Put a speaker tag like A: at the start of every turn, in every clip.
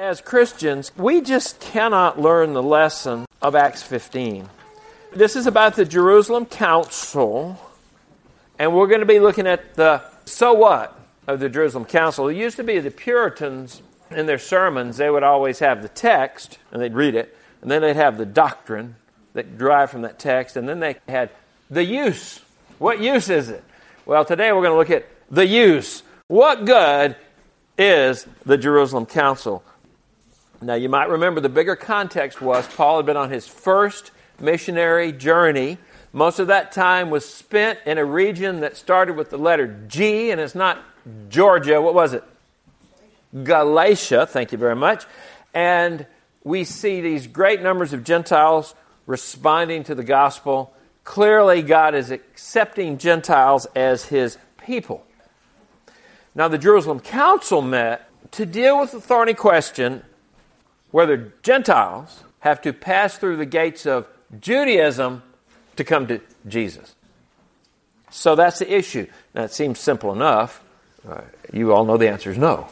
A: as Christians, we just cannot learn the lesson of Acts 15. This is about the Jerusalem Council, and we're going to be looking at the so what of the Jerusalem Council. It used to be the Puritans, in their sermons, they would always have the text, and they'd read it, and then they'd have the doctrine that derived from that text, and then they had the use. What use is it? Well, today we're going to look at the use. What good is the Jerusalem Council? Now, you might remember the bigger context was Paul had been on his first missionary journey. Most of that time was spent in a region that started with the letter G, and it's not Georgia. What was it? Galatia. Thank you very much. And we see these great numbers of Gentiles responding to the gospel. Clearly, God is accepting Gentiles as His people. Now, the Jerusalem Council met to deal with the thorny question whether Gentiles have to pass through the gates of Judaism to come to Jesus. So that's the issue. Now, it seems simple enough. You all know the answer is no.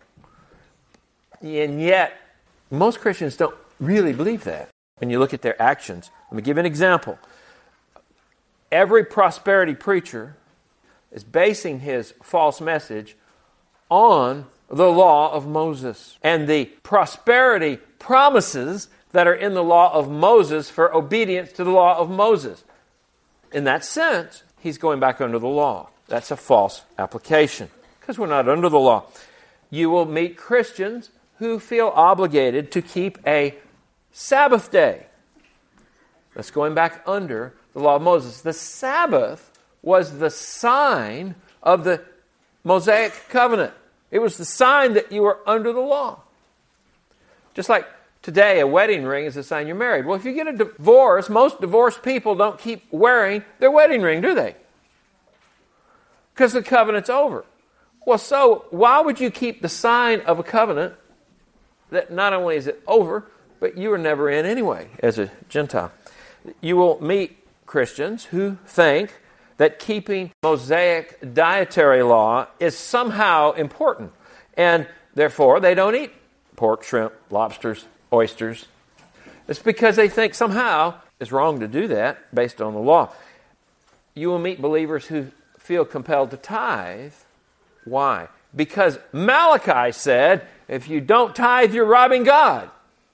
A: And yet, most Christians don't really believe that. When you look at their actions. Let me give you an example. Every prosperity preacher is basing his false message on the law of Moses and the prosperity promises that are in the law of Moses for obedience to the law of Moses. In that sense, he's going back under the law. That's a false application because we're not under the law. You will meet Christians who feel obligated to keep a Sabbath day. That's going back under the law of Moses. The Sabbath was the sign of the Mosaic covenant. It was the sign that you were under the law. Just like today, a wedding ring is a sign you're married. Well, if you get a divorce, most divorced people don't keep wearing their wedding ring, do they? Because the covenant's over. Well, so why would you keep the sign of a covenant that not only is it over, but you were never in anyway as a Gentile? You will meet Christians who think that keeping Mosaic dietary law is somehow important, and therefore they don't eat pork, shrimp, lobsters, oysters. It's because they think somehow it's wrong to do that based on the law. You will meet believers who feel compelled to tithe. Why? Because Malachi said, if you don't tithe, you're robbing God.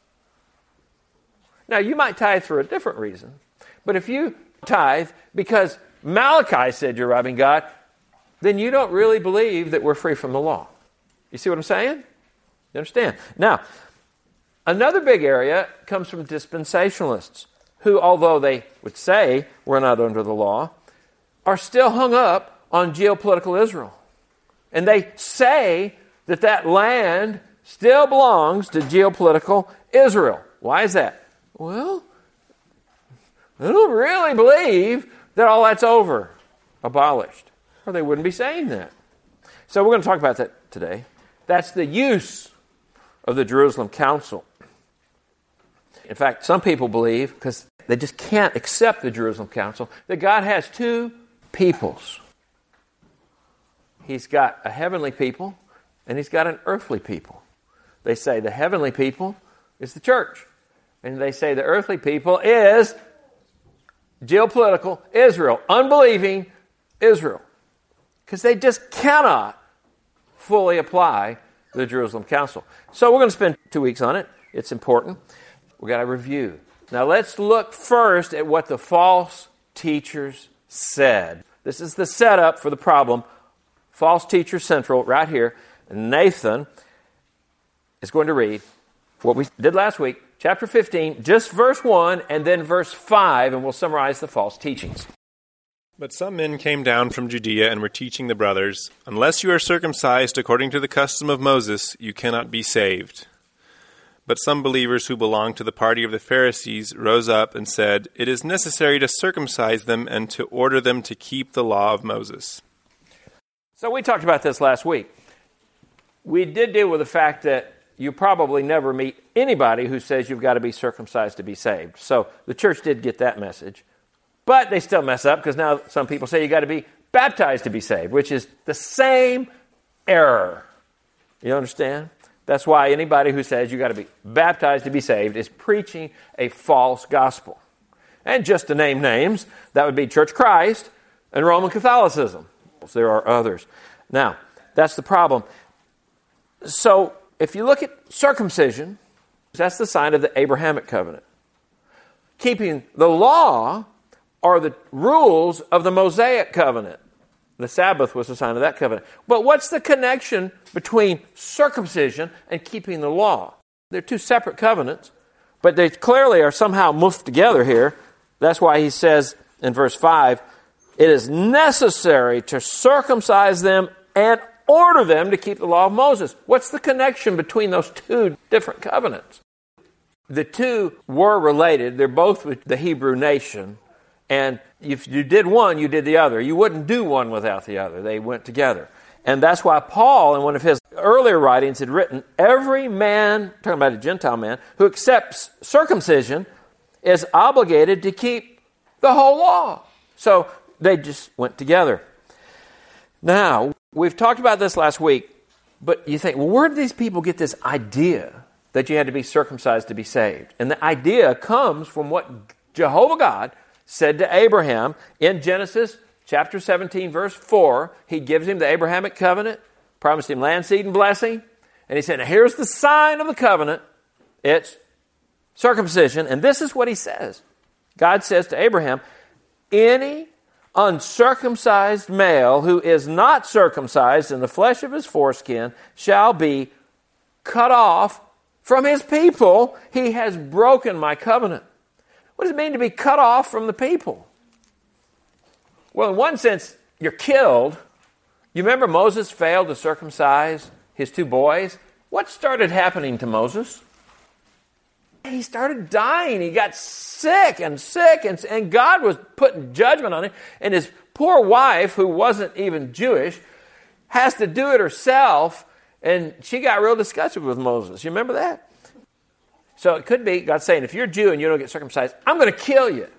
A: Now, you might tithe for a different reason, but if you tithe because Malachi said you're robbing God, then you don't really believe that we're free from the law. You see what I'm saying? You understand? Now, another big area comes from dispensationalists, who, although they would say we're not under the law, are still hung up on geopolitical Israel. And they say that that land still belongs to geopolitical Israel. Why is that? Well, they don't really believe that all that's over, abolished, or they wouldn't be saying that. So we're going to talk about that today. That's the use of the Jerusalem Council. In fact, some people believe, because they just can't accept the Jerusalem Council, that God has two peoples. He's got a heavenly people, and He's got an earthly people. They say the heavenly people is the church, and they say the earthly people is geopolitical Israel, unbelieving Israel, because they just cannot fully apply the Jerusalem Council. So we're going to spend 2 weeks on it. It's important. We've got to review. Now let's look first at what the false teachers said. This is the setup for the problem. False teacher central right here. Nathan is going to read what we did last week, chapter 15, just verse 1 and then verse 5, and we'll summarize the false teachings.
B: But some men came down from Judea and were teaching the brothers, unless you are circumcised according to the custom of Moses, you cannot be saved. But some believers who belonged to the party of the Pharisees rose up and said, it is necessary to circumcise them and to order them to keep the law of Moses.
A: So we talked about this last week. We did deal with the fact that you probably never meet anybody who says you've got to be circumcised to be saved. So the church did get that message. But they still mess up because now some people say you got to be baptized to be saved, which is the same error. You understand? That's why anybody who says you got to be baptized to be saved is preaching a false gospel. And just to name names, that would be Church of Christ and Roman Catholicism. There are others. Now, that's the problem. So, if you look at circumcision, that's the sign of the Abrahamic covenant. Keeping the law are the rules of the Mosaic covenant. The Sabbath was a sign of that covenant. But what's the connection between circumcision and keeping the law? They're two separate covenants, but they clearly are somehow moved together here. That's why he says in verse 5, it is necessary to circumcise them and order them to keep the law of Moses. What's the connection between those two different covenants? The two were related. They're both with the Hebrew nation. And if you did one, you did the other. You wouldn't do one without the other. They went together. And that's why Paul, in one of his earlier writings, had written, every man, talking about a Gentile man, who accepts circumcision is obligated to keep the whole law. So they just went together. Now, we've talked about this last week, but you think, well, where did these people get this idea that you had to be circumcised to be saved? And the idea comes from what Jehovah God said to Abraham in Genesis chapter 17, verse 4. He gives him the Abrahamic covenant, promised him land, seed, and blessing. And he said, now here's the sign of the covenant. It's circumcision. And this is what he says. God says to Abraham, any uncircumcised male who is not circumcised in the flesh of his foreskin shall be cut off from his people. He has broken my covenant. What does it mean to be cut off from the people? Well, in one sense, you're killed. You remember Moses failed to circumcise his two boys? What started happening to Moses? He started dying. He got sick, and God was putting judgment on him. And his poor wife, who wasn't even Jewish, has to do it herself, and she got real disgusted with Moses. You remember that? So it could be God saying, if you're a Jew and you don't get circumcised, I'm going to kill you.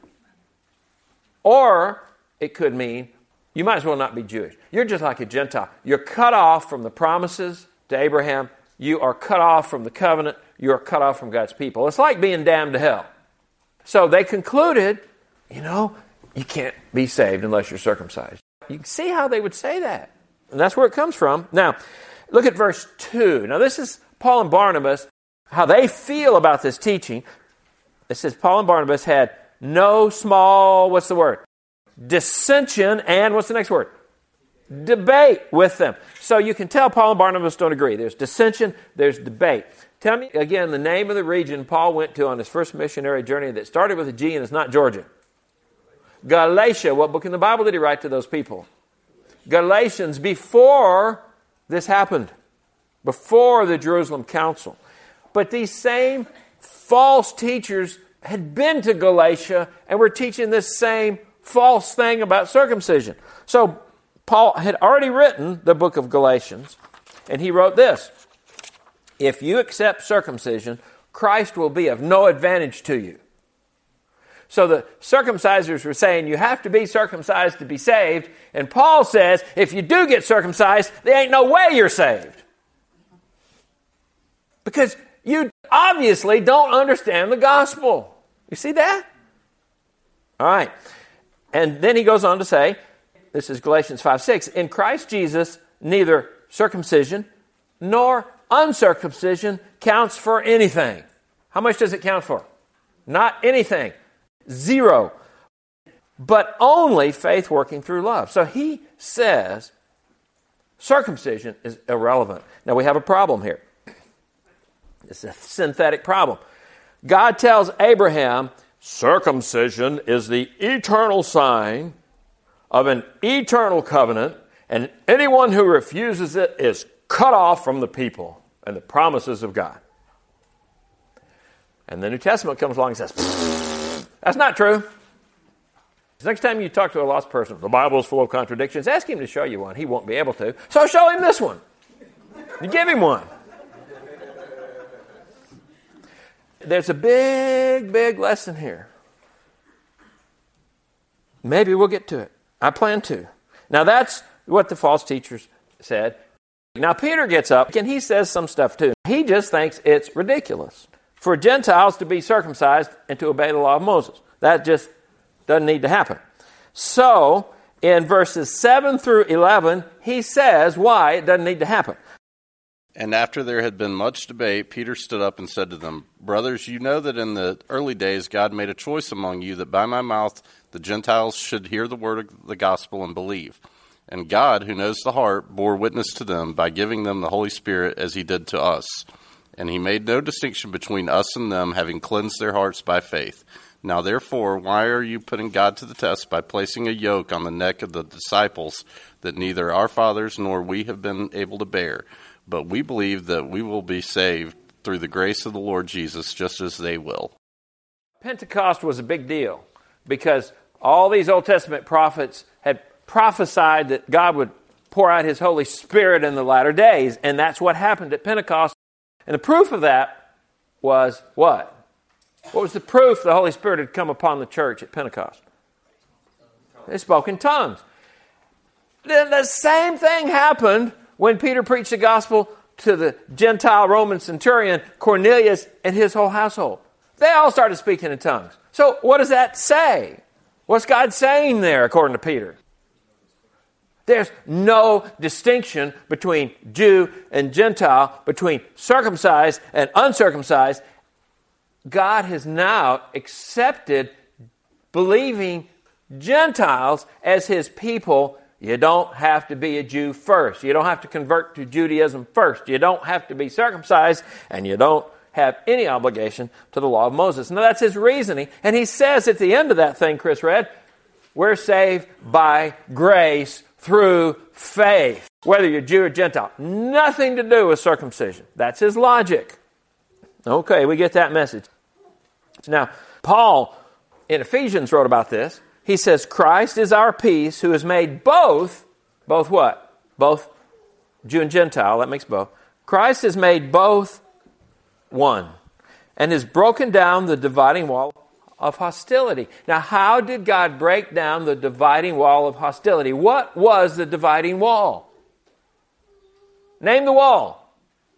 A: Or it could mean, you might as well not be Jewish. You're just like a Gentile. You're cut off from the promises to Abraham. You are cut off from the covenant. You are cut off from God's people. It's like being damned to hell. So they concluded, you can't be saved unless you're circumcised. You can see how they would say that. And that's where it comes from. Now, look at verse 2. Now, this is Paul and Barnabas, how they feel about this teaching. It says Paul and Barnabas had no small, what's the word? Dissension, and what's the next word? Debate with them. So you can tell Paul and Barnabas don't agree. There's dissension, there's debate. Tell me again the name of the region Paul went to on his first missionary journey that started with a G and it's not Georgia. Galatia. What book in the Bible did he write to those people? Galatians, before this happened. Before the Jerusalem Council. But these same false teachers had been to Galatia and were teaching this same false thing about circumcision. So Paul had already written the book of Galatians, and he wrote this. If you accept circumcision, Christ will be of no advantage to you. So the circumcisers were saying you have to be circumcised to be saved, and Paul says if you do get circumcised, there ain't no way you're saved. Because you obviously don't understand the gospel. You see that? All right. And then he goes on to say, this is Galatians 5:6, in Christ Jesus, neither circumcision nor uncircumcision counts for anything. How much does it count for? Not anything. 0. But only faith working through love. So he says circumcision is irrelevant. Now we have a problem here. It's a synthetic problem. God tells Abraham, circumcision is the eternal sign of an eternal covenant, and anyone who refuses it is cut off from the people and the promises of God. And the New Testament comes along and says, that's not true. Next time you talk to a lost person, the Bible is full of contradictions, ask him to show you one. He won't be able to. So show him this one. You give him one. There's a big, big lesson here. Maybe we'll get to it. I plan to. Now that's what the false teachers said. Now Peter gets up and he says some stuff too. He just thinks it's ridiculous for Gentiles to be circumcised and to obey the law of Moses. That just doesn't need to happen. So in verses 7 through 11, he says why it doesn't need to happen.
C: And after there had been much debate, Peter stood up and said to them, "Brothers, you know that in the early days God made a choice among you that by my mouth the Gentiles should hear the word of the gospel and believe. And God, who knows the heart, bore witness to them by giving them the Holy Spirit as he did to us. And he made no distinction between us and them, having cleansed their hearts by faith. Now therefore, why are you putting God to the test by placing a yoke on the neck of the disciples that neither our fathers nor we have been able to bear? But we believe that we will be saved through the grace of the Lord Jesus, just as they will."
A: Pentecost was a big deal because all these Old Testament prophets had prophesied that God would pour out his Holy Spirit in the latter days, and that's what happened at Pentecost. And the proof of that was what? What was the proof the Holy Spirit had come upon the church at Pentecost? They spoke in tongues. Then the same thing happened when Peter preached the gospel to the Gentile Roman centurion, Cornelius, and his whole household. They all started speaking in tongues. So what does that say? What's God saying there, according to Peter? There's no distinction between Jew and Gentile, between circumcised and uncircumcised. God has now accepted believing Gentiles as his people. You don't have to be a Jew first. You don't have to convert to Judaism first. You don't have to be circumcised, and you don't have any obligation to the law of Moses. Now, that's his reasoning. And he says at the end of that thing Chris read, we're saved by grace through faith. Whether you're Jew or Gentile. Nothing to do with circumcision. That's his logic. Okay, we get that message. Now, Paul in Ephesians wrote about this. He says, Christ is our peace, who has made both what? Both Jew and Gentile, that makes both. Christ has made both one, and has broken down the dividing wall of hostility. Now, how did God break down the dividing wall of hostility? What was the dividing wall? Name the wall.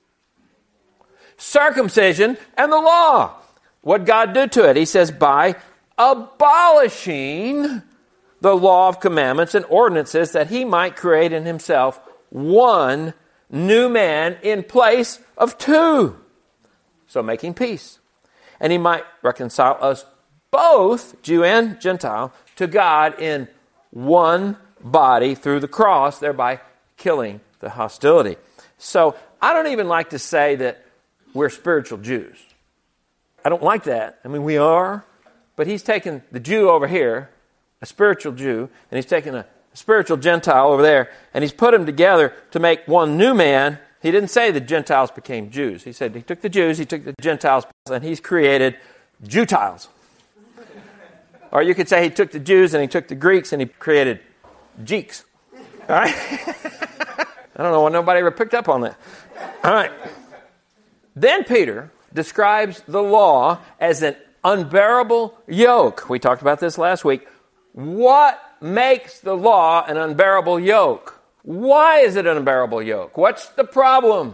A: Circumcision and the law. What God do to it? He says, by abolishing the law of commandments and ordinances, that he might create in himself one new man in place of two. So making peace. And he might reconcile us both, Jew and Gentile, to God in one body through the cross, thereby killing the hostility. So I don't even like to say that we're spiritual Jews. I don't like that. I mean, we are. But he's taken the Jew over here, a spiritual Jew, and he's taken a spiritual Gentile over there, and he's put them together to make one new man. He didn't say the Gentiles became Jews. He said he took the Jews, he took the Gentiles, and he's created Jewtiles. Or you could say he took the Jews and he took the Greeks and he created Jeeks. All right? I don't know why nobody ever picked up on that. All right. Then Peter describes the law as an unbearable yoke. We talked about this last week. What makes the law an unbearable yoke? Why is it an unbearable yoke? What's the problem?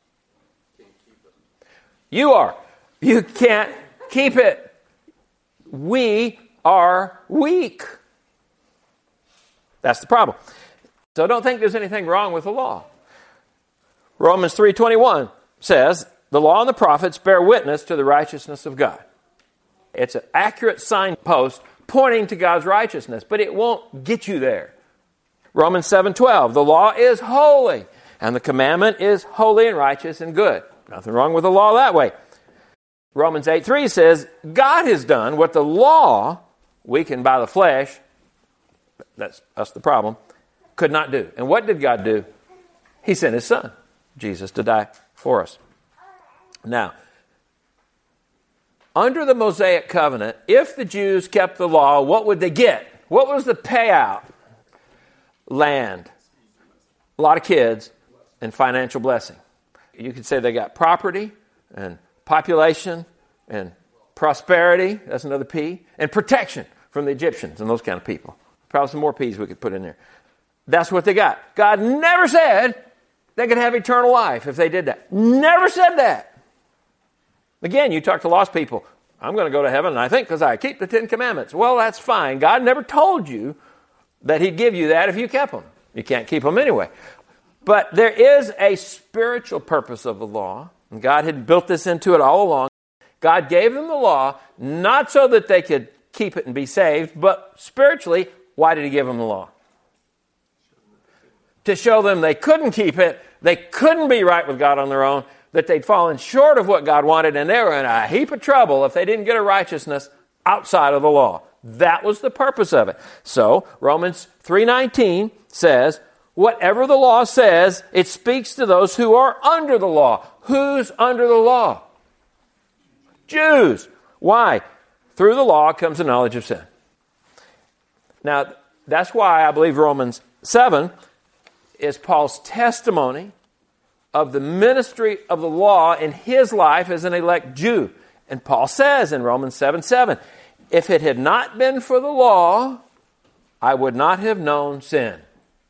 A: You can't keep it. We are weak. That's the problem. So don't think there's anything wrong with the law. Romans 3:21 says, the law and the prophets bear witness to the righteousness of God. It's an accurate signpost pointing to God's righteousness, but it won't get you there. Romans 7:12, the law is holy, and the commandment is holy and righteous and good. Nothing wrong with the law that way. Romans 8:3 says, God has done what the law, weakened by the flesh, that's us the problem, could not do. And what did God do? He sent his son, Jesus, to die for us. Now, under the Mosaic covenant, if the Jews kept the law, what would they get? What was the payout? Land, a lot of kids, and financial blessing. You could say they got property and population and prosperity, that's another P, and protection from the Egyptians and those kind of people. Probably some more P's we could put in there. That's what they got. God never said they could have eternal life if they did that. Never said that. Again, you talk to lost people, I'm going to go to heaven, and I think because I keep the 10 Commandments. Well, that's fine. God never told you that he'd give you that if you kept them. You can't keep them anyway. But there is a spiritual purpose of the law, and God had built this into it all along. God gave them the law not so that they could keep it and be saved, but spiritually, why did he give them the law? To show them they couldn't keep it, they couldn't be right with God on their own, that they'd fallen short of what God wanted, and they were in a heap of trouble if they didn't get a righteousness outside of the law. That was the purpose of it. So, Romans 3:19 says, whatever the law says, it speaks to those who are under the law. Who's under the law? Jews. Why? Through the law comes the knowledge of sin. Now, that's why I believe Romans 7 is Paul's testimony of the ministry of the law in his life as an elect Jew. And Paul says in Romans 7:7, if it had not been for the law, I would not have known sin.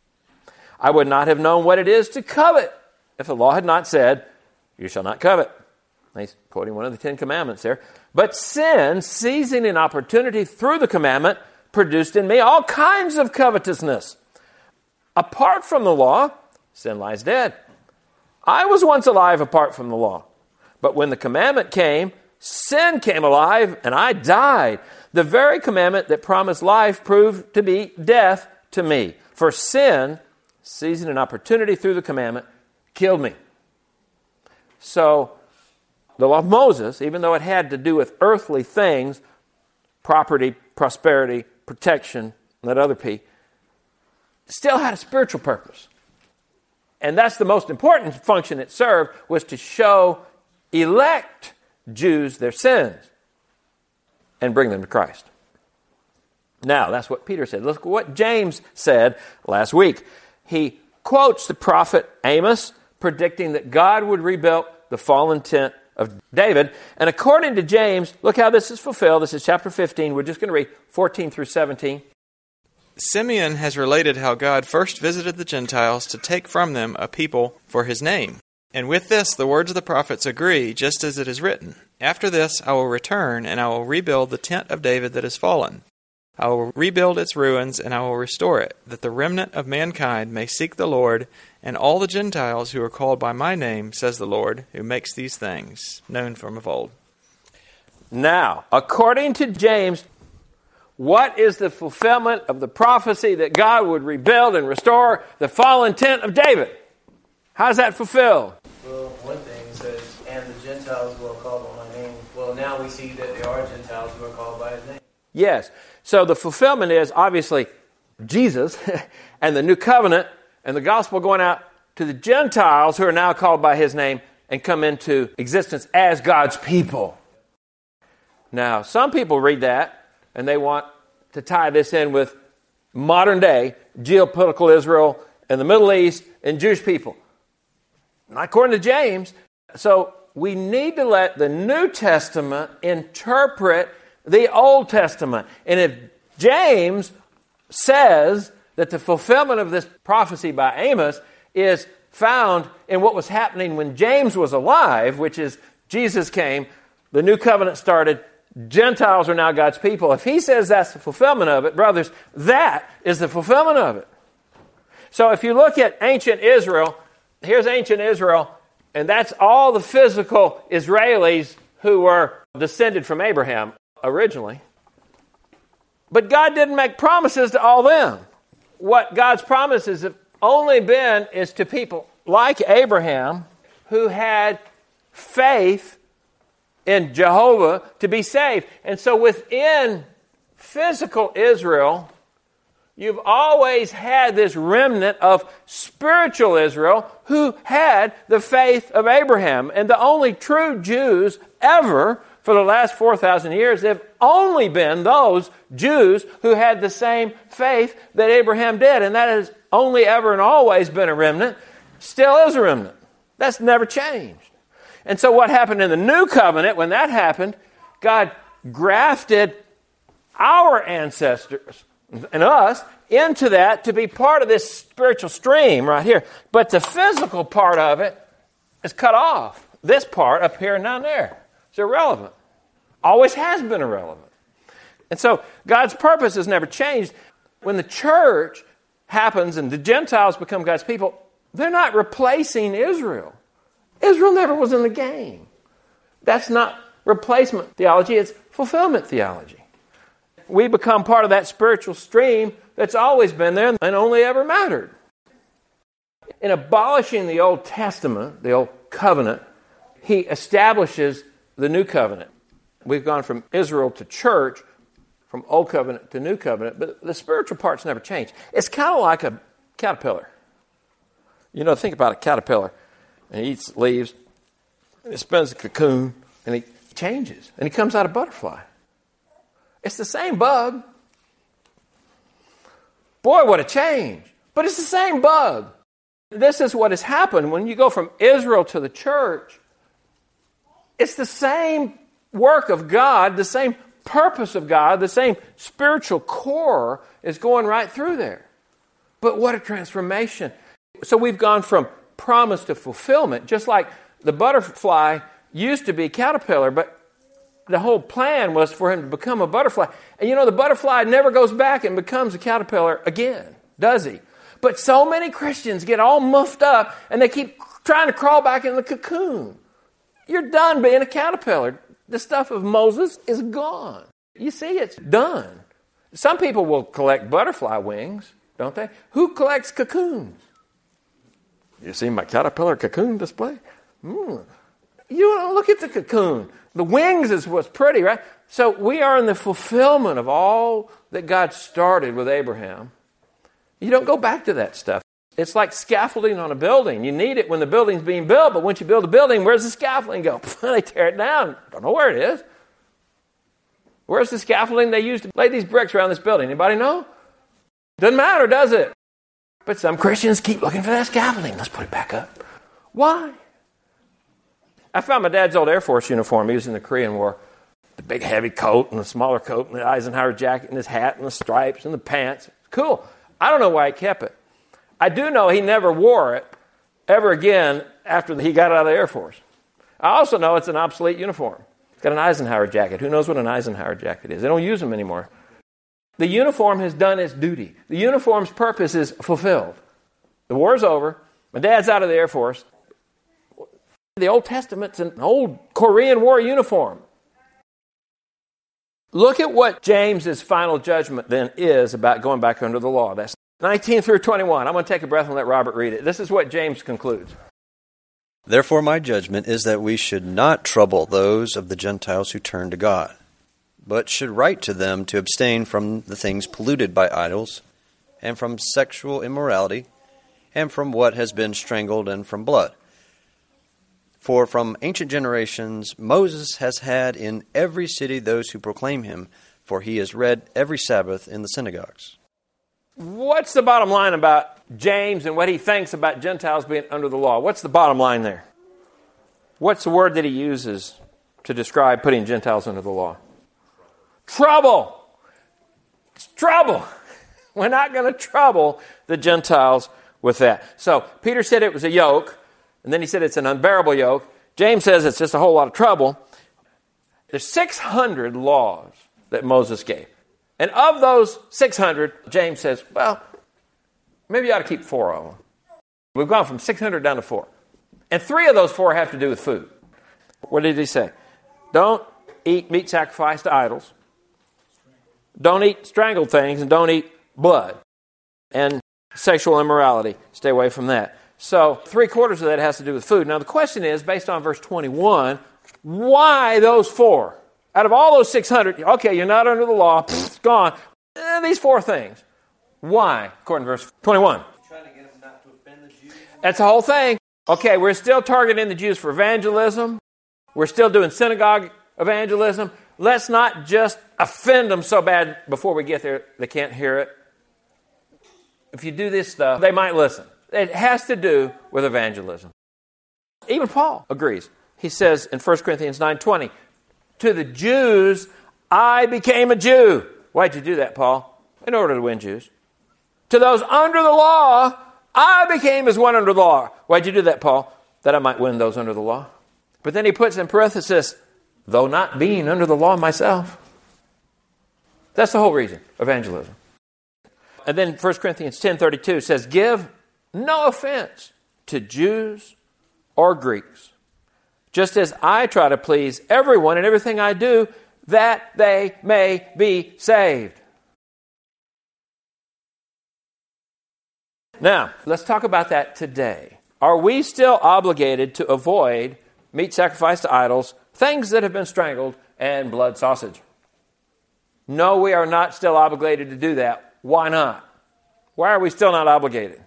A: I would not have known what it is to covet if the law had not said, you shall not covet. He's quoting one of the 10 Commandments there. But sin, seizing an opportunity through the commandment, produced in me all kinds of covetousness. Apart from the law, sin lies dead. I was once alive apart from the law. But when the commandment came, sin came alive and I died. The very commandment that promised life proved to be death to me. For sin, seizing an opportunity through the commandment, killed me. So, the law of Moses, even though it had to do with earthly things, property, prosperity, protection, that other P, still had a spiritual purpose. And that's the most important function it served, was to show elect Jews their sins and bring them to Christ. Now, that's what Peter said. Look at what James said last week. He quotes the prophet Amos, predicting that God would rebuild the fallen tent of David. And according to James, look how this is fulfilled. This is chapter 15. We're just going to read 14 through 17.
D: Simeon has related how God first visited the Gentiles to take from them a people for his name. And with this, the words of the prophets agree, just as it is written. After this, I will return, and I will rebuild the tent of David that is fallen. I will rebuild its ruins, and I will restore it, that the remnant of mankind may seek the Lord, and all the Gentiles who are called by my name, says the Lord, who makes these things known from of old.
A: Now, according to James, what is the fulfillment of the prophecy that God would rebuild and restore the fallen tent of David? How's that fulfilled?
E: Well, one thing says, and the Gentiles who are called by my name. Well, now we see that there are Gentiles who are called by his name.
A: Yes. So the fulfillment is obviously Jesus and the new covenant and the gospel going out to the Gentiles who are now called by his name and come into existence as God's people. Now, some people read that and they want to tie this in with modern day geopolitical Israel and the Middle East and Jewish people. Not according to James. So we need to let the New Testament interpret the Old Testament. And if James says that the fulfillment of this prophecy by Amos is found in what was happening when James was alive, which is Jesus came, the new covenant started, Gentiles are now God's people. If he says that's the fulfillment of it, brothers, that is the fulfillment of it. So if you look at ancient Israel, here's ancient Israel, and that's all the physical Israelis who were descended from Abraham originally. But God didn't make promises to all them. What God's promises have only been is to people like Abraham who had faith in Jehovah to be saved. And so within physical Israel, you've always had this remnant of spiritual Israel who had the faith of Abraham. And the only true Jews ever for the last 4,000 years have only been those Jews who had the same faith that Abraham did. And that has only ever and always been a remnant, still is a remnant. That's never changed. And so what happened in the new covenant, when that happened, God grafted our ancestors and us into that to be part of this spiritual stream right here. But the physical part of it is cut off. This part up here and down there. It's irrelevant. Always has been irrelevant. And so God's purpose has never changed. When the church happens and the Gentiles become God's people, they're not replacing Israel. Israel never was in the game. That's not replacement theology, it's fulfillment theology. We become part of that spiritual stream that's always been there and only ever mattered. In abolishing the Old Testament, the Old Covenant, he establishes the New Covenant. We've gone from Israel to church, from Old Covenant to New Covenant, but the spiritual part's never changed. It's kind of like a caterpillar. Think about a caterpillar. And he eats leaves, and it spins a cocoon, and he changes, and he comes out a butterfly. It's the same bug. Boy, what a change. But it's the same bug. This is what has happened when you go from Israel to the church. It's the same work of God, the same purpose of God, the same spiritual core is going right through there. But what a transformation. So we've gone from promise to fulfillment, just like the butterfly used to be a caterpillar, but the whole plan was for him to become a butterfly. And the butterfly never goes back and becomes a caterpillar again, does he? But so many Christians get all muffed up and they keep trying to crawl back in the cocoon. You're done being a caterpillar. The stuff of Moses is gone. You see, it's done. Some people will collect butterfly wings, don't they? Who collects cocoons? You see my caterpillar cocoon display? You don't look at the cocoon. The wings is what's pretty, right? So we are in the fulfillment of all that God started with Abraham. You don't go back to that stuff. It's like scaffolding on a building. You need it when the building's being built, but once you build a building, where's the scaffolding go? They tear it down. Don't know where it is. Where's the scaffolding they used to lay these bricks around this building? Anybody know? Doesn't matter, does it? But some Christians keep looking for that scaffolding. Let's put it back up. Why? I found my dad's old Air Force uniform. He was in the Korean War. The big heavy coat and the smaller coat and the Eisenhower jacket and his hat and the stripes and the pants. Cool. I don't know why he kept it. I do know he never wore it ever again after he got out of the Air Force. I also know it's an obsolete uniform. It's got an Eisenhower jacket. Who knows what an Eisenhower jacket is? They don't use them anymore. The uniform has done its duty. The uniform's purpose is fulfilled. The war's over. My dad's out of the Air Force. The Old Testament's an old Korean War uniform. Look at what James's final judgment then is about going back under the law. That's 19 through 21. I'm going to take a breath and let Robert read it. This is what James concludes.
F: Therefore my judgment is that we should not trouble those of the Gentiles who turn to God, but should write to them to abstain from the things polluted by idols, and from sexual immorality, and from what has been strangled, and from blood. For from ancient generations Moses has had in every city those who proclaim him, for he is read every Sabbath in the synagogues.
A: What's the bottom line about James and what he thinks about Gentiles being under the law? What's the bottom line there? What's the word that he uses to describe putting Gentiles under the law? Trouble. It's trouble. We're not going to trouble the Gentiles with that. So Peter said it was a yoke, and then he said it's an unbearable yoke. James says it's just a whole lot of trouble. There's 600 laws that Moses gave. And of those 600, James says, well, maybe you ought to keep 4 of them. We've gone from 600 down to 4. And 3 of those 4 have to do with food. What did he say? Don't eat meat sacrificed to idols. Don't eat strangled things, and don't eat blood. And sexual immorality. Stay away from that. So 3/4 of that has to do with food. Now the question is, based on verse 21, why those 4? Out of all those 600, okay, you're not under the law, it's gone. These 4 things. Why? According to verse 21.
E: Trying to get them not to offend the Jews.
A: That's the whole thing. Okay, we're still targeting the Jews for evangelism. We're still doing synagogue evangelism. Let's not just offend them so bad before we get there they can't hear it. If you do this stuff, they might listen. It has to do with evangelism. Even Paul agrees. He says in 1 Corinthians 9:20, to the Jews, I became a Jew. Why'd you do that, Paul? in order to win Jews. To those under the law, I became as one under the law. Why'd you do that, Paul? That I might win those under the law. But then he puts in parenthesis, though not being under the law myself. That's the whole reason, evangelism. And then 1 Corinthians 10:32 says, give no offense to Jews or Greeks, just as I try to please everyone in everything I do, that they may be saved. Now, let's talk about that today. Are we still obligated to avoid meat sacrificed to idols, things that have been strangled, and blood sausage? No, we are not still obligated to do that. Why not? Why are we still not obligated?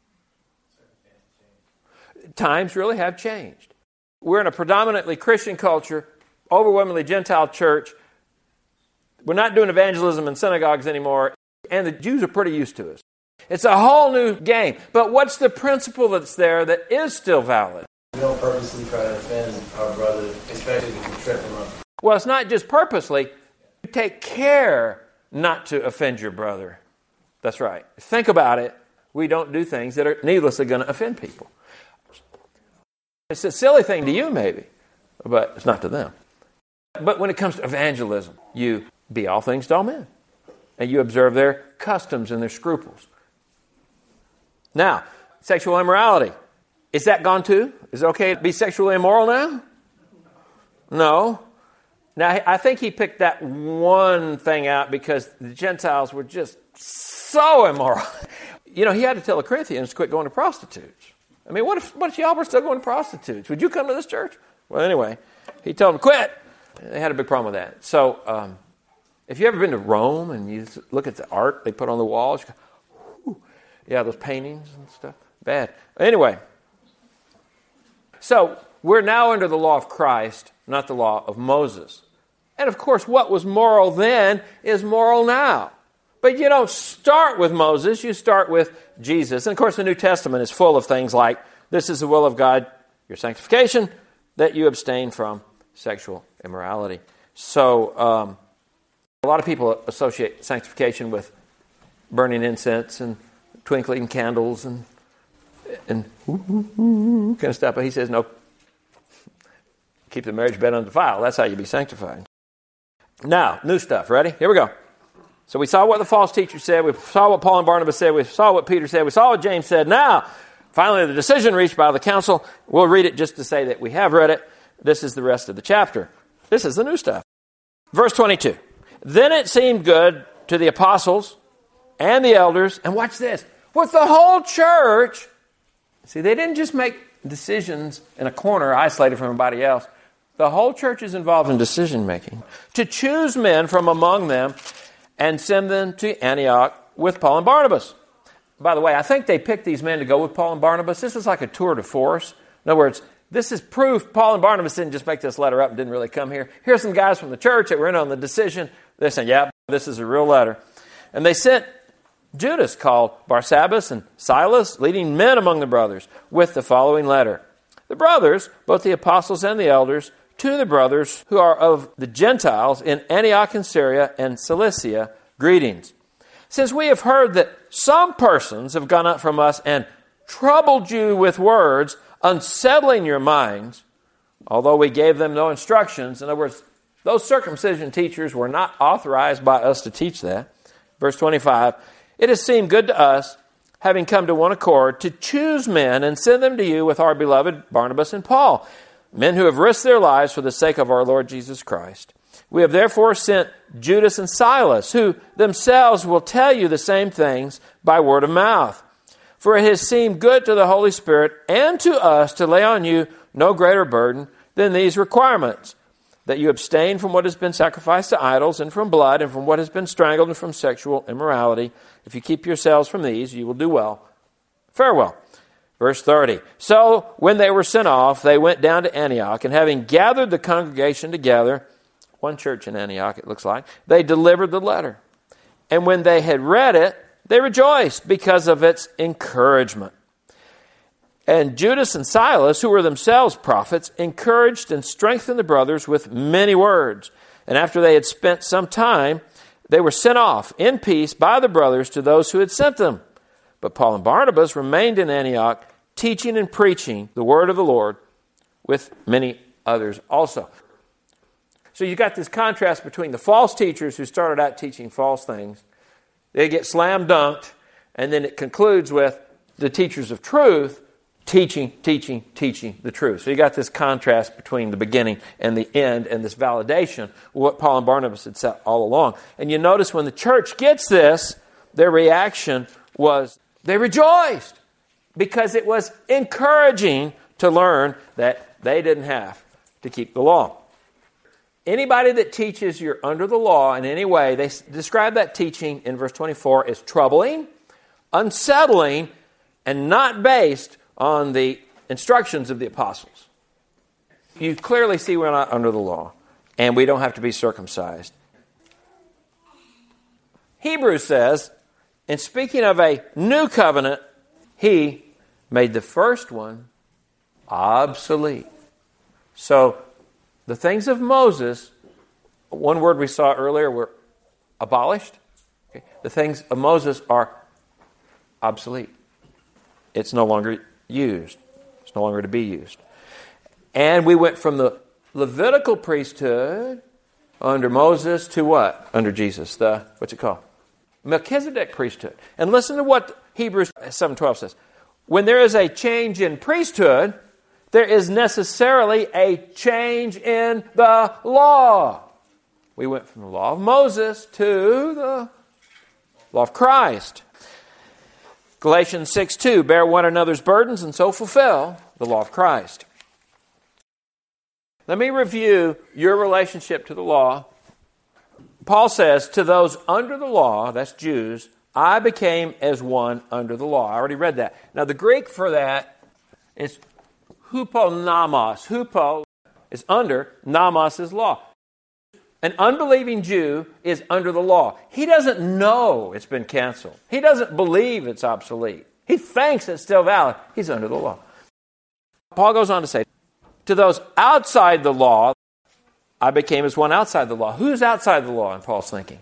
A: Times really have changed. We're in a predominantly Christian culture, overwhelmingly Gentile church. We're not doing evangelism in synagogues anymore, and the Jews are pretty used to us. It's a whole new game. But what's the principle that's there that is still valid?
E: We don't purposely try to offend our brother, especially if we trip him up.
A: Well, it's not just purposely. Take care not to offend your brother. That's right. Think about it. We don't do things that are needlessly going to offend people. It's a silly thing to you, maybe, but it's not to them. But when it comes to evangelism, you be all things to all men, and you observe their customs and their scruples. Now, sexual immorality. Is that gone too? Is it okay to be sexually immoral now? No. Now, I think he picked that one thing out because the Gentiles were just so immoral. You know, he had to tell the Corinthians to quit going to prostitutes. I mean, what if y'all were still going to prostitutes? Would you come to this church? Well, anyway, he told them to quit. They had a big problem with that. So, if you've ever been to Rome and you look at the art they put on the walls, you go, yeah, those paintings and stuff, bad. Anyway, so we're now under the law of Christ, not the law of Moses. And of course, what was moral then is moral now. But you don't start with Moses, you start with Jesus. And of course, the New Testament is full of things like, this is the will of God, your sanctification, that you abstain from sexual immorality. So, a lot of people associate sanctification with burning incense and twinkling candles and kind of stuff. But he says, no, keep the marriage bed undefiled. That's how you be sanctified. Now, new stuff. Ready? Here we go. So we saw what the false teacher said. We saw what Paul and Barnabas said. We saw what Peter said. We saw what James said. Now, finally, the decision reached by the council. We'll read it just to say that we have read it. This is the rest of the chapter. This is the new stuff. Verse 22. Then it seemed good to the apostles and the elders, and watch this, with the whole church. See, they didn't just make decisions in a corner isolated from everybody else. The whole church is involved in decision making. To choose men from among them and send them to Antioch with Paul and Barnabas. By the way, I think they picked these men to go with Paul and Barnabas. This is like a tour de force. In other words, this is proof Paul and Barnabas didn't just make this letter up and didn't really come here. Here's some guys from the church that were in on the decision. They're saying, yeah, this is a real letter. And they sent Judas, called Barsabbas, and Silas, leading men among the brothers, with the following letter. The brothers, both the apostles and the elders, to the brothers who are of the Gentiles in Antioch and Syria and Cilicia, greetings. Since we have heard that some persons have gone up from us and troubled you with words, unsettling your minds, although we gave them no instructions. In other words, those circumcision teachers were not authorized by us to teach that. Verse 25, it has seemed good to us, having come to one accord, to choose men and send them to you with our beloved Barnabas and Paul, men who have risked their lives for the sake of our Lord Jesus Christ. We have therefore sent Judas and Silas, who themselves will tell you the same things by word of mouth. For it has seemed good to the Holy Spirit and to us to lay on you no greater burden than these requirements, that you abstain from what has been sacrificed to idols, and from blood, and from what has been strangled, and from sexual immorality. If you keep yourselves from these, you will do well. Farewell. Verse 30. So when they were sent off, they went down to Antioch, and having gathered the congregation together, one church in Antioch it looks like, they delivered the letter. And when they had read it, they rejoiced because of its encouragement. And Judas and Silas, who were themselves prophets, encouraged and strengthened the brothers with many words. And after they had spent some time, They were sent off in peace by the brothers to those who had sent them. But Paul and Barnabas remained in Antioch, teaching and preaching the word of the Lord with many others also. So you got this contrast between the false teachers who started out teaching false things. They get slam dunked, and then it concludes with the teachers of truth teaching the truth. So you got this contrast between the beginning and the end, and this validation of what Paul and Barnabas had said all along. And you notice when the church gets this, their reaction was they rejoiced, because it was encouraging to learn that they didn't have to keep the law. Anybody that teaches you're under the law in any way, they describe that teaching in verse 24 as troubling, unsettling, and not based on the instructions of the apostles. You clearly see we're not under the law, and we don't have to be circumcised. Hebrews says, in speaking of a new covenant, he made the first one obsolete. So, the things of Moses, one word we saw earlier, were abolished. Okay. The things of Moses are obsolete. It's no longer used. It's no longer to be used. And we went from the Levitical priesthood under Moses to what? Under Jesus. What's it called? Melchizedek priesthood. And listen to what Hebrews 7:12 says. When there is a change in priesthood, there is necessarily a change in the law. We went from the law of Moses to the law of Christ. Galatians 6:2, bear one another's burdens and so fulfill the law of Christ. Let me review your relationship to the law. Paul says, to those under the law, that's Jews, I became as one under the law. I already read that. Now the Greek for that is huponamos. Hupo is under, nomos is law. An unbelieving Jew is under the law. He doesn't know it's been canceled. He doesn't believe it's obsolete. He thinks it's still valid. He's under the law. Paul goes on to say, to those outside the law, I became as one outside the law. Who's outside the law in Paul's thinking?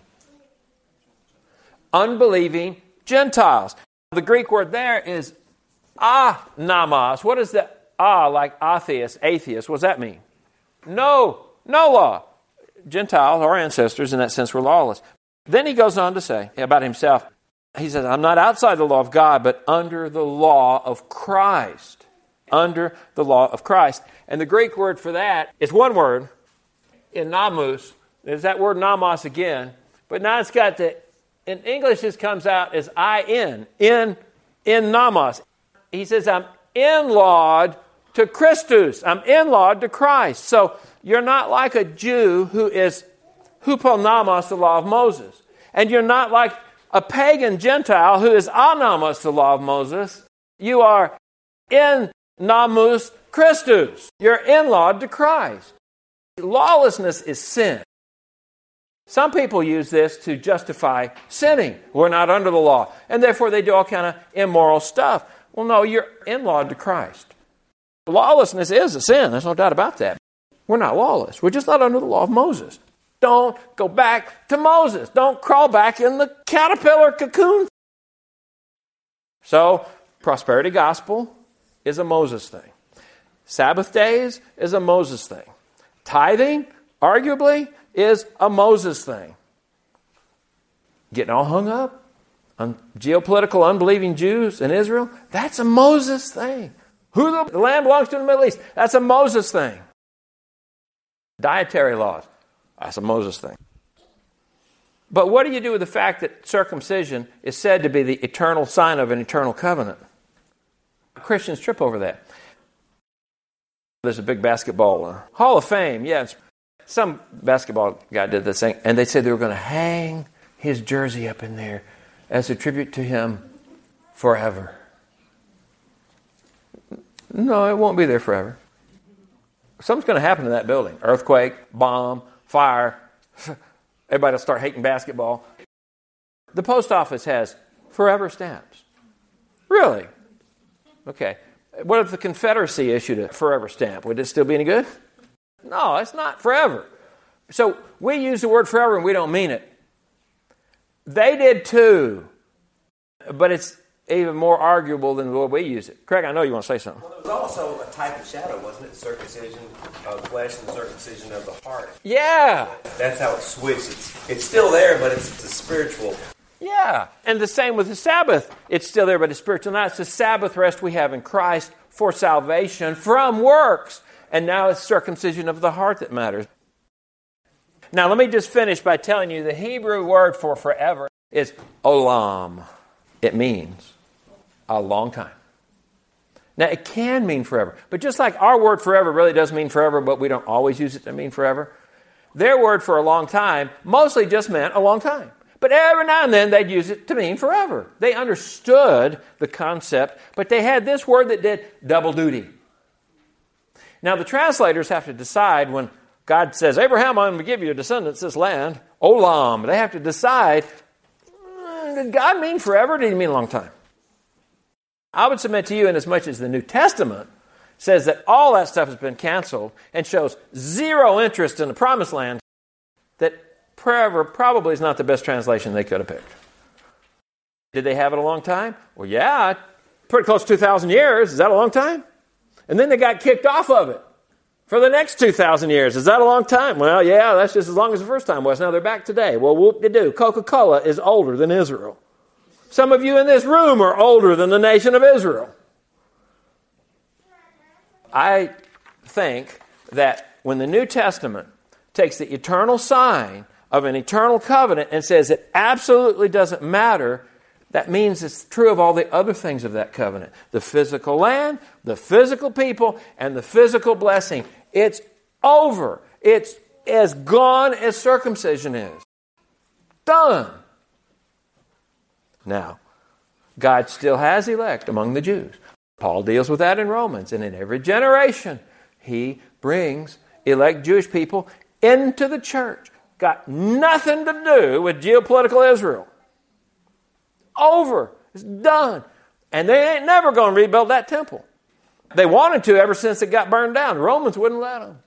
A: Unbelieving Gentiles. The Greek word there is anamos. What is the like atheist? What does that mean? No law. Gentiles, our ancestors, in that sense, were lawless. Then he goes on to say about himself, he says, I'm not outside the law of God, but under the law of Christ. Under the law of Christ. And the Greek word for that is one word, in namus. There's that word nomos again. But now it's got in English this comes out as in nomos. He says, I'm in-lawed to Christus. I'm in-lawed to Christ. So you're not like a Jew who is huponamos, the law of Moses. And you're not like a pagan Gentile who is anamos, the law of Moses. You are in namus Christus. You're in-lawed to Christ. Lawlessness is sin. Some people use this to justify sinning. We're not under the law. And therefore they do all kind of immoral stuff. Well, no, you're in-lawed to Christ. Lawlessness is a sin. There's no doubt about that. We're not lawless. We're just not under the law of Moses. Don't go back to Moses. Don't crawl back in the caterpillar cocoon. So, prosperity gospel is a Moses thing. Sabbath days is a Moses thing. Tithing, arguably, is a Moses thing. Getting all hung up on geopolitical unbelieving Jews in Israel, that's a Moses thing. Who the land belongs to in the Middle East, that's a Moses thing. Dietary laws, that's a Moses thing. But what do you do with the fact that circumcision is said to be the eternal sign of an eternal covenant? Christians trip over that. There's a big basketball Hall of Fame, yes. Some basketball guy did this thing, and they said they were going to hang his jersey up in there as a tribute to him forever. No, it won't be there forever. Something's going to happen to that building. Earthquake, bomb, fire. Everybody will start hating basketball. The post office has forever stamps. Really? Okay. What if the Confederacy issued a forever stamp? Would it still be any good? No, it's not forever. So we use the word forever and we don't mean it. They did too. But it's even more arguable than the way we use it. Craig, I know you want to say something.
G: Well, there was also a type of shadow, wasn't it? Circumcision of the flesh and circumcision of the heart.
A: Yeah.
G: That's how it switched. It's still there, but it's a spiritual.
A: Yeah. And the same with the Sabbath. It's still there, but it's spiritual. Now it's the Sabbath rest we have in Christ for salvation from works. And now it's circumcision of the heart that matters. Now let me just finish by telling you the Hebrew word for forever is olam. It means a long time. Now, it can mean forever. But just like our word forever really does mean forever, but we don't always use it to mean forever, their word for a long time mostly just meant a long time. But every now and then they'd use it to mean forever. They understood the concept, but they had this word that did double duty. Now, the translators have to decide when God says, Abraham, I'm going to give you descendants this land, olam. They have to decide, did God mean forever or did he mean a long time? I would submit to you, in as much as the New Testament says that all that stuff has been canceled and shows zero interest in the promised land, that forever probably is not the best translation they could have picked. Did they have it a long time? Well, yeah, pretty close to 2,000 years. Is that a long time? And then they got kicked off of it for the next 2,000 years. Is that a long time? Well, yeah, that's just as long as the first time was. Now they're back today. Well, whoop-de-doo. Coca-Cola is older than Israel. Some of you in this room are older than the nation of Israel. I think that when the New Testament takes the eternal sign of an eternal covenant and says it absolutely doesn't matter, that means it's true of all the other things of that covenant. The physical land, the physical people, and the physical blessing. It's over. It's as gone as circumcision is. Done. Now, God still has elect among the Jews. Paul deals with that in Romans. And in every generation, he brings elect Jewish people into the church. Got nothing to do with geopolitical Israel. Over. It's done. And they ain't never going to rebuild that temple. They wanted to ever since it got burned down. The Romans wouldn't let them.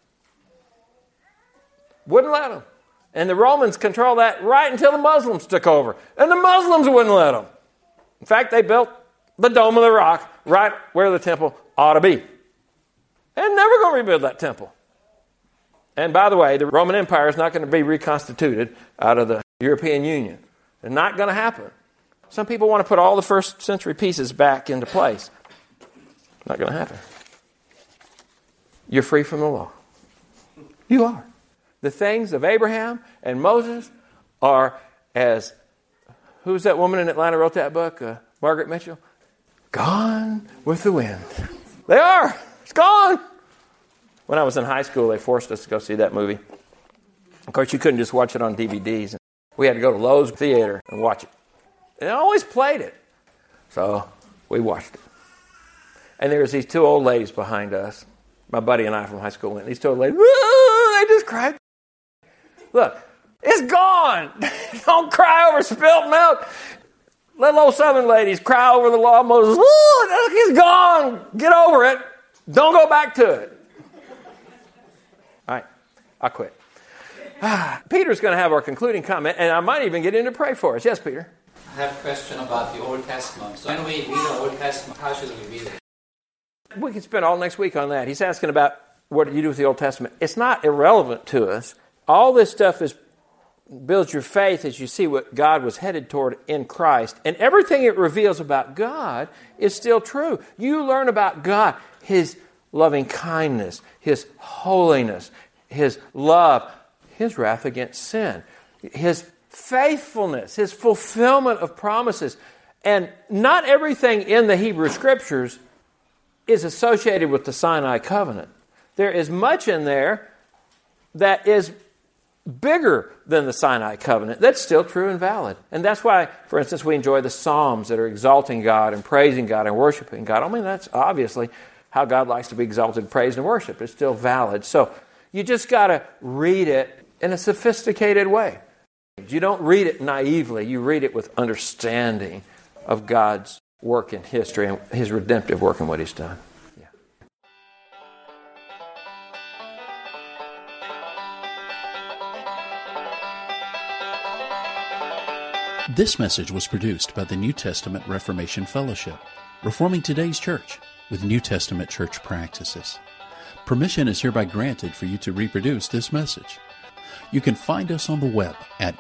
A: Wouldn't let them. And the Romans controlled that right until the Muslims took over. And the Muslims wouldn't let them. In fact, they built the Dome of the Rock right where the temple ought to be. They're never going to rebuild that temple. And by the way, the Roman Empire is not going to be reconstituted out of the European Union. It's not going to happen. Some people want to put all the first century pieces back into place. Not going to happen. You're free from the law. You are. The things of Abraham and Moses are as, who's that woman in Atlanta wrote that book? Margaret Mitchell? Gone with the wind. They are. It's gone. When I was in high school, they forced us to go see that movie. Of course, you couldn't just watch it on DVDs. We had to go to Lowe's Theater and watch it. They always played it. So we watched it. And there was these two old ladies behind us. My buddy and I from high school went. These two old ladies, they just cried. Look, it's gone. Don't cry over spilt milk. Little old Southern ladies cry over the law of Moses. Look, it's gone. Get over it. Don't go back to it. All right, I'll quit. Peter's going to have our concluding comment, and I might even get him to pray for us. Yes, Peter?
H: I have a question about the Old Testament. So when we read the Old Testament, how should we read it?
A: We could spend all next week on that. He's asking about what do you do with the Old Testament. It's not irrelevant to us. All this stuff builds your faith as you see what God was headed toward in Christ. And everything it reveals about God is still true. You learn about God, His loving kindness, His holiness, His love, His wrath against sin, His faithfulness, His fulfillment of promises. And not everything in the Hebrew Scriptures is associated with the Sinai covenant. There is much in there that is bigger than the Sinai covenant. That's still true and valid. And that's why, for instance, we enjoy the Psalms that are exalting God and praising God and worshiping God. I mean, that's obviously how God likes to be exalted, praised, and worshiped. It's still valid. So you just got to read it in a sophisticated way. You don't read it naively. You read it with understanding of God's work in history and His redemptive work and what He's done. Yeah.
I: This message was produced by the New Testament Reformation Fellowship, reforming today's church with New Testament church practices. Permission is hereby granted for you to reproduce this message. You can find us on the web at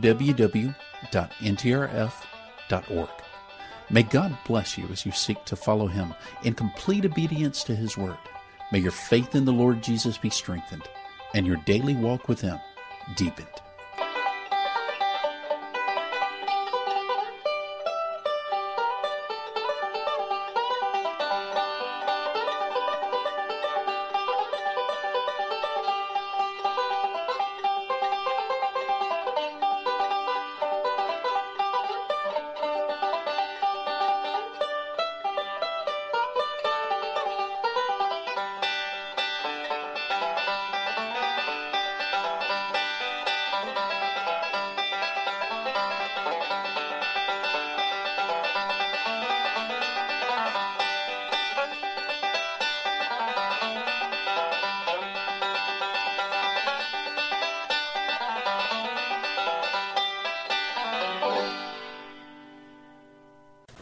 I: www.ntrf.org. May God bless you as you seek to follow Him in complete obedience to His Word. May your faith in the Lord Jesus be strengthened and your daily walk with Him deepened.